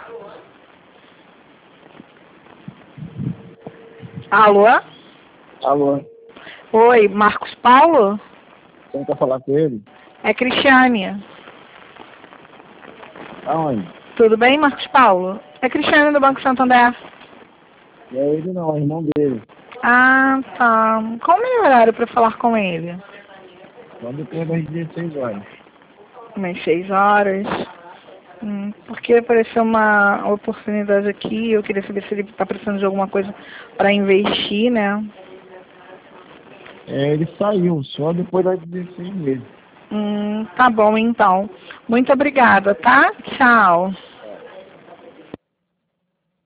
Alô? Alô, Oi, Marcos Paulo? você quer falar com ele? É Cristiane. Aonde? Tudo bem, Marcos Paulo? É Cristiane do Banco Santander. Não é ele não, é o irmão dele. Ah, tá. Qual o melhor horário para falar com ele? Só depois das 16 horas. Umas 6 horas. Porque apareceu uma oportunidade aqui, eu queria saber se ele está precisando de alguma coisa para investir, né? É, ele saiu, só depois das 16 mesmo. Tá bom, então. Muito obrigada, tá? Tchau.